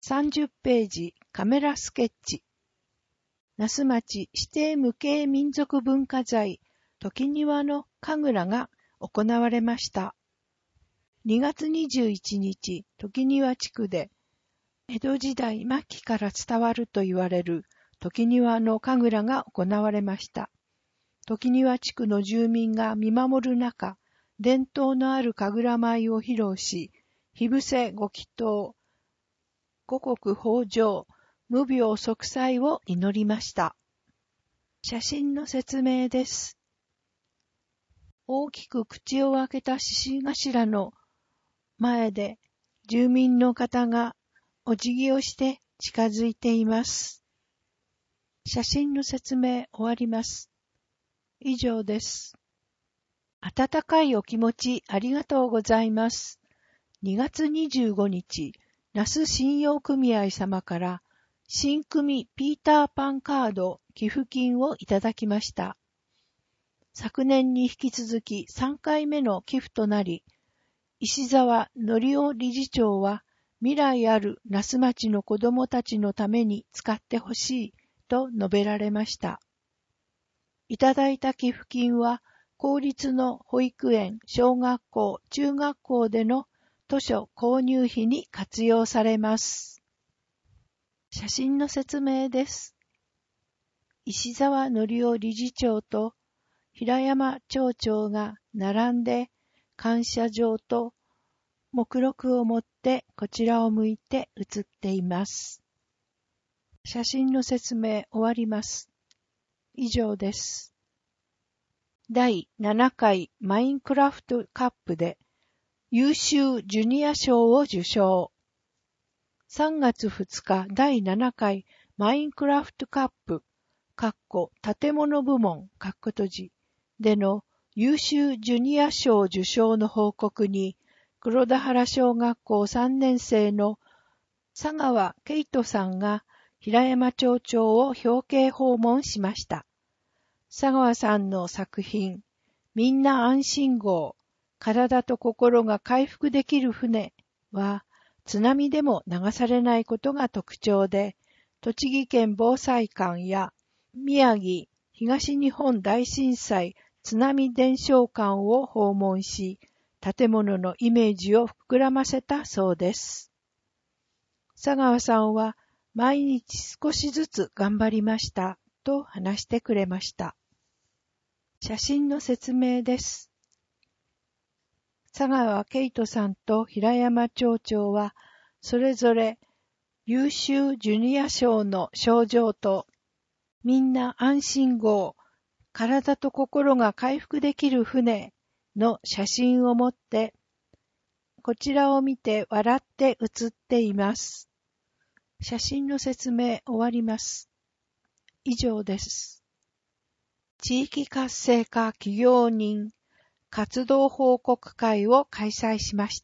30ページカメラスケッチ。那須町指定無形民族文化財時庭の神楽が行われました。2月21日、時庭地区で江戸時代末期から伝わると言われる時庭の神楽が行われました。時庭地区の住民が見守る中、伝統のある神楽舞を披露し、火伏せご祈祷、五穀豊穣、無病息災を祈りました。写真の説明です。大きく口を開けた獅子頭の前で住民の方がお辞儀をして近づいています。写真の説明終わります。以上です。温かいお気持ちありがとうございます。2月25日、那須信用組合様から新組ピーターパンカード寄付金をいただきました。昨年に引き続き3回目の寄付となり、石澤則夫理事長は未来ある那須町の子どもたちのために使ってほしいと述べられました。いただいた寄付金は公立の保育園、小学校、中学校での図書購入費に活用されます。写真の説明です。石澤則夫理事長と平山町長が並んで感謝状と目録を持ってこちらを向いて写っています。写真の説明終わります。以上です。第7回マインクラフトカップで優秀ジュニア賞を受賞。3月2日第7回マインクラフトカップ建物部門での優秀ジュニア賞受賞の報告に黒田原小学校3年生の佐川圭人さんが平山町長を表敬訪問しました。佐川さんの作品、みんな安心号、体と心が回復できる船は、津波でも流されないことが特徴で、栃木県防災館や宮城東日本大震災津波伝承館を訪問し、建物のイメージを膨らませたそうです。佐川さんは、毎日少しずつ頑張りましたと話してくれました。写真の説明です。佐川圭人さんと平山町長は、それぞれ優秀ジュニア賞の賞状と、みんな安心号、体と心が回復できる船の写真を持って、こちらを見て笑って写っています。写真の説明終わります。以上です。地域活性化企業人活動報告会を開催しました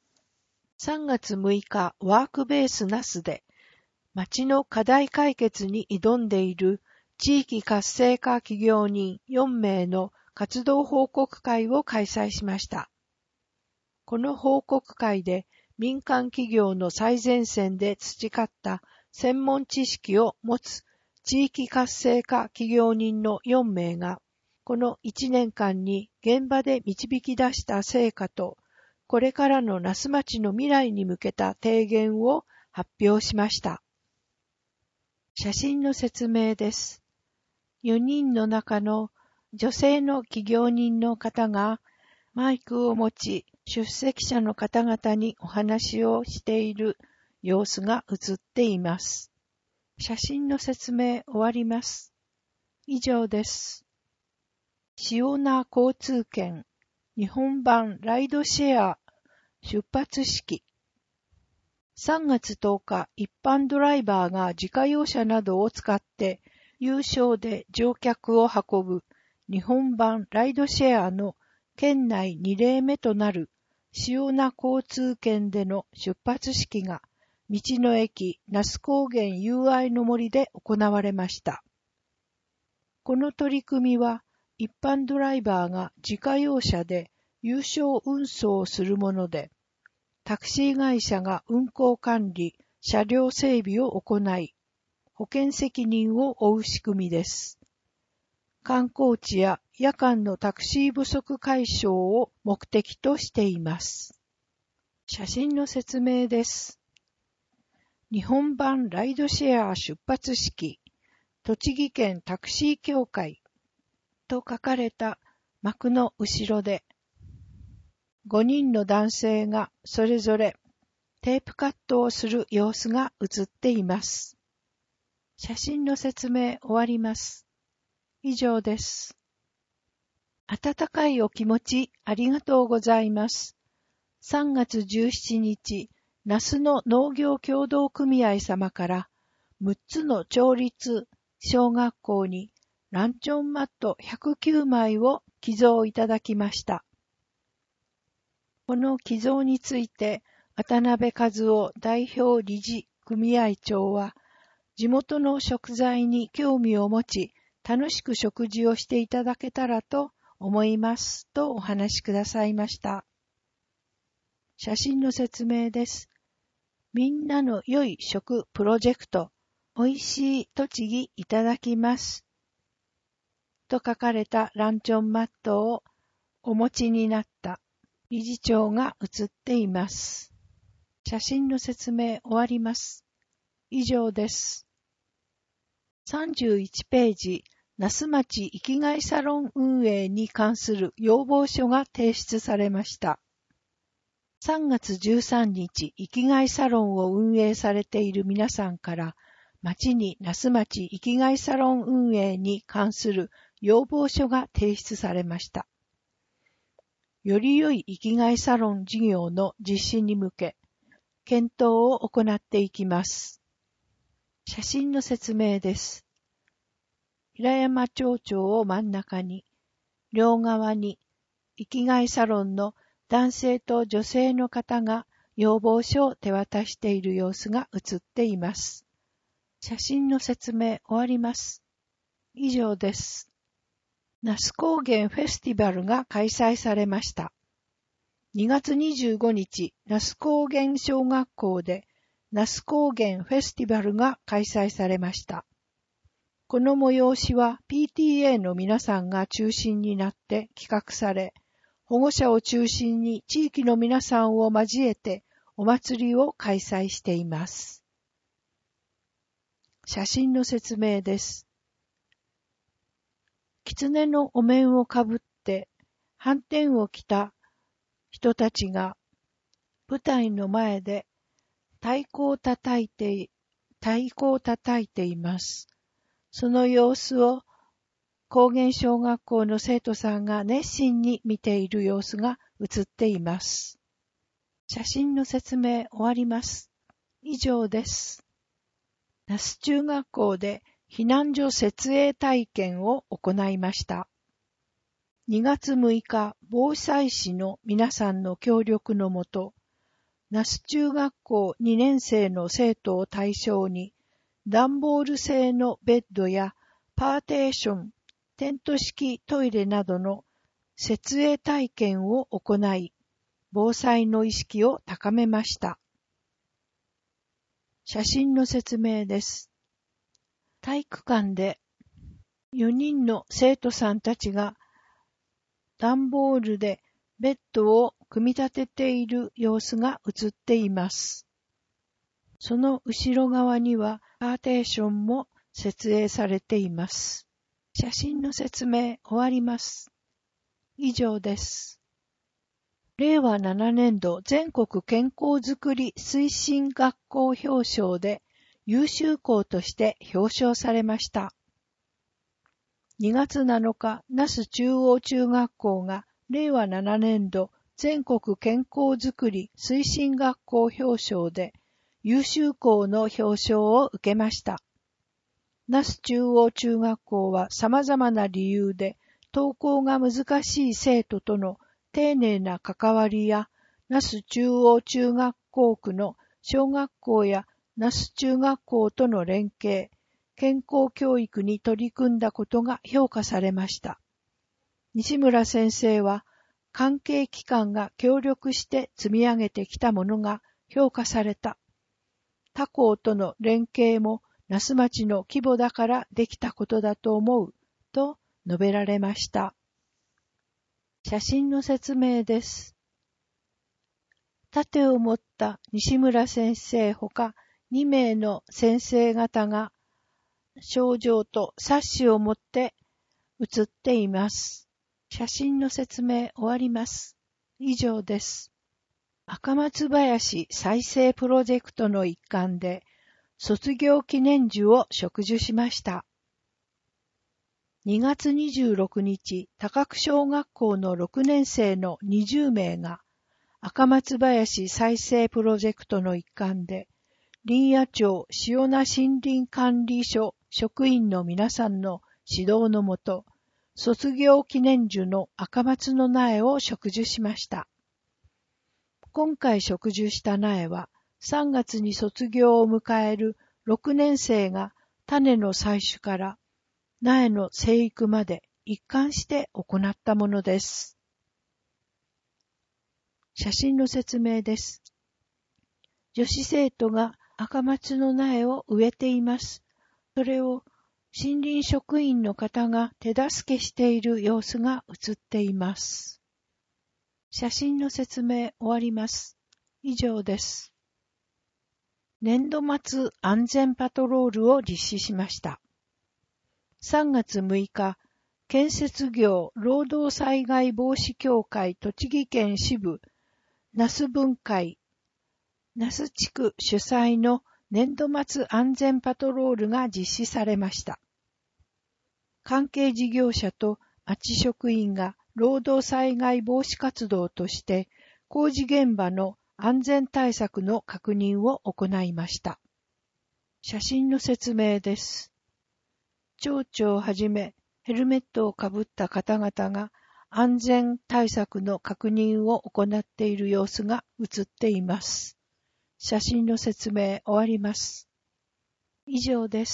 。3月6日ワークベース那須で町の課題解決に挑んでいる地域活性化企業人4名の活動報告会を開催しました。この報告会で民間企業の最前線で培った専門知識を持つ地域活性化企業人の4名が、この1年間に現場で導き出した成果と、これからの那須町の未来に向けた提言を発表しました。写真の説明です。4人の中の女性の企業人の方がマイクを持ち、出席者の方々にお話をしている様子が映っています。写真の説明終わります。以上です。塩名交通券日本版ライドシェア出発式。3月10日、一般ドライバーが自家用車などを使って有償で乗客を運ぶ日本版ライドシェアの県内2例目となる塩名交通券での出発式が道の駅那須高原友愛の森で行われました。この取り組みは一般ドライバーが自家用車で有償運送をするもので、タクシー会社が運行管理、 車両整備を行い、保険責任を負う仕組みです。観光地や夜間のタクシー不足解消を目的としています。写真の説明です。日本版ライドシェア出発式、栃木県タクシー協会と書かれた幕の後ろで、5人の男性がそれぞれテープカットをする様子が写っています。写真の説明終わります。以上です。温かいお気持ちありがとうございます。3月17日、那須の農業協同組合様から6つの町立小学校にランチョンマット109枚を寄贈いただきました。この寄贈について渡辺和夫代表理事組合長は、地元の食材に興味を持ち、楽しく食事をしていただけたらと思いますとお話しくださいました。写真の説明です。みんなの良い食プロジェクト、おいしい栃木いただきますと書かれたランチョンマットをお持ちになった理事長が写っています。写真の説明終わります。以上です。31ページ、那須町生きがいサロン運営に関する要望書が提出されました。3月13日、生きがいサロンを運営されている皆さんから、町に那須町生きがいサロン運営に関する要望書が提出されました。より良い生きがいサロン事業の実施に向け、検討を行っていきます。写真の説明です。平山町長を真ん中に、両側に生きがいサロンの男性と女性の方が要望書を手渡している様子が写っています。写真の説明終わります。以上です。那須高原フェスティバルが開催されました。2月25日、那須高原小学校で那須高原フェスティバルが開催されました。この催しは PTA の皆さんが中心になって企画され、保護者を中心に地域の皆さんを交えてお祭りを開催しています。写真の説明です。狐のお面をかぶって反転を着た人たちが舞台の前で太鼓を叩いています。その様子を高原小学校の生徒さんが熱心に見ている様子が写っています。写真の説明終わります。以上です。那須中学校で避難所設営体験を行いました。2月6日、防災士の皆さんの協力のもと、那須中学校2年生の生徒を対象に、段ボール製のベッドやパーテーション、テント式トイレなどの設営体験を行い、防災の意識を高めました。写真の説明です。体育館で4人の生徒さんたちが段ボールでベッドを組み立てている様子が写っています。その後ろ側にはパーテーションも設営されています。写真の説明終わります。以上です。令和7年度全国健康づくり推進学校表彰で優秀校として表彰されました。2月7日、那須中央中学校が令和7年度全国健康づくり推進学校表彰で優秀校の表彰を受けました。那須中央中学校は様々な理由で登校が難しい生徒との丁寧な関わりや、那須中央中学校区の小学校や那須中学校との連携、健康教育に取り組んだことが評価されました。西村先生は、関係機関が協力して積み上げてきたものが評価された。 他校との連携も那須町の規模だからできたことだと思うと述べられました。写真の説明です。盾を持った西村先生ほか2名の先生方が賞状と冊子を持って写っています。写真の説明終わります。以上です。赤松林再生プロジェクトの一環で卒業記念樹を植樹しました。2月26日、高久小学校の6年生の20名が赤松林再生プロジェクトの一環で林野町塩名森林管理所職員の皆さんの指導のもと、卒業記念樹の赤松の苗を植樹しました。今回植樹した苗は3月に卒業を迎える6年生が種の採取から苗の生育まで一貫して行ったものです。写真の説明です。女子生徒が赤松の苗を植えています。それを森林職員の方が手助けしている様子が写っています。写真の説明終わります。以上です。年度末安全パトロールを実施しました。3月6日、建設業労働災害防止協会栃木県支部那須分会那須地区主催の年度末安全パトロールが実施されました。関係事業者と町職員が労働災害防止活動として工事現場の安全対策の確認を行いました。写真の説明です。町長をはじめヘルメットをかぶった方々が安全対策の確認を行っている様子が写っています。写真の説明終わります。以上です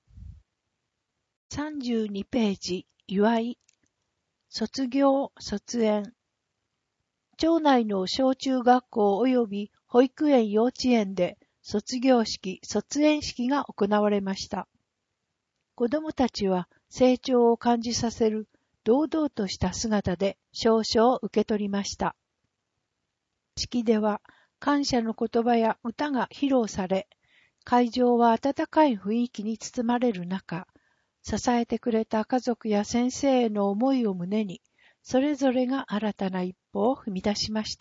。32ページ、祝い、卒業、卒園。町内の小中学校及び保育園幼稚園で卒業式、卒園式が行われました。子どもたちは成長を感じさせる堂々とした姿で証書を受け取りました。式では感謝の言葉や歌が披露され、会場は温かい雰囲気に包まれる中、支えてくれた家族や先生への思いを胸に、それぞれが新たな一歩を踏み出しました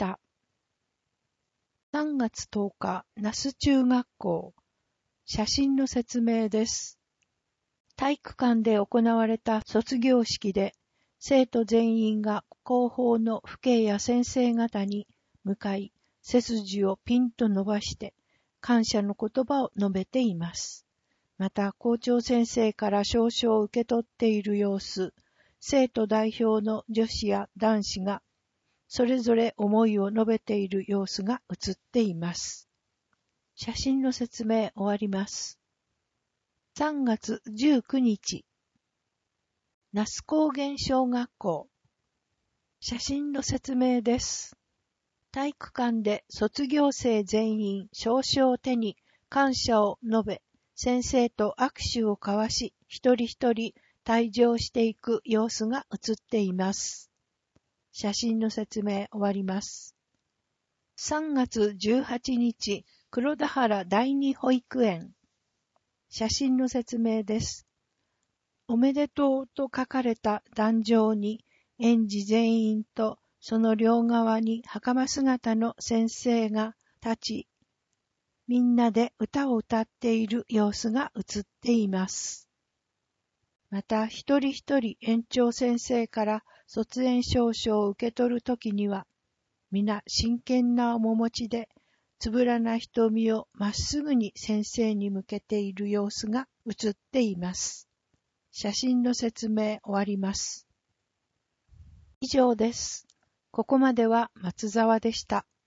。3月10日、那須中学校。写真の説明です。体育館で行われた卒業式で、生徒全員が後方の父兄や先生方に向かい、背筋をピンと伸ばして感謝の言葉を述べています。また校長先生から証書を受け取っている様子、生徒代表の女子や男子がそれぞれ思いを述べている様子が写っています。写真の説明終わります。3月19日、那須高原小学校。写真の説明です。体育館で卒業生全員証書を手に感謝を述べ、先生と握手を交わし、一人一人退場していく様子が写っています。写真の説明終わります。3月18日、黒田原第二保育園。写真の説明です。おめでとうと書かれた壇上に園児全員とその両側に袴姿の先生が立ち、みんなで歌を歌っている様子が映っています。また一人一人園長先生から卒園証書を受け取るときには、皆真剣な面持ちで、つぶらな瞳をまっすぐに先生に向けている様子が映っています。写真の説明終わります。以上です。ここまでは松沢でした。